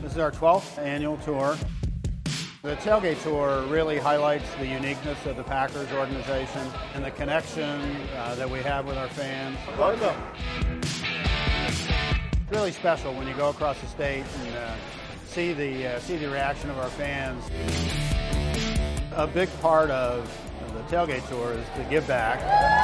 This is our 12th annual tour. The Tailgate Tour really highlights the uniqueness of the Packers organization and the connection that we have with our fans. It's really special when you go across the state and see the reaction of our fans. A big part of the Tailgate Tour is to give back.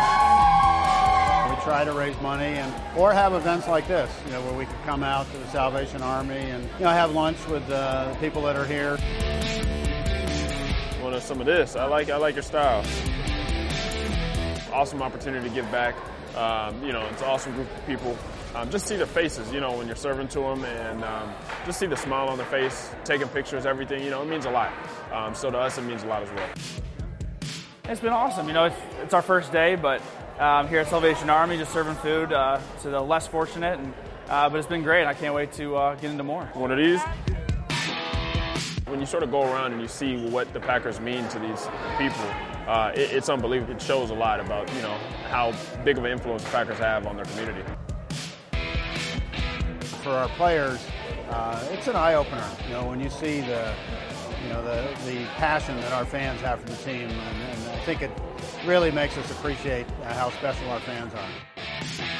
We try to raise money or have events like this, where we can come out to the Salvation Army and have lunch with the people that are here. Well, some of this. I like your style. Awesome opportunity to give back. It's an awesome group of people. Just see the faces, when you're serving to them, and just see the smile on their face, taking pictures, everything. It means a lot. So to us, it means a lot as well. It's been awesome. It's our first day, but here at Salvation Army, just serving food to the less fortunate, but it's been great. I can't wait to get into more. One of these. When you sort of go around and you see what the Packers mean to these people, it's unbelievable. It shows a lot about, how big of an influence the Packers have on their community. For our players, it's an eye-opener, when you see the passion that our fans have for the team, and I think it really makes us appreciate how special our fans are.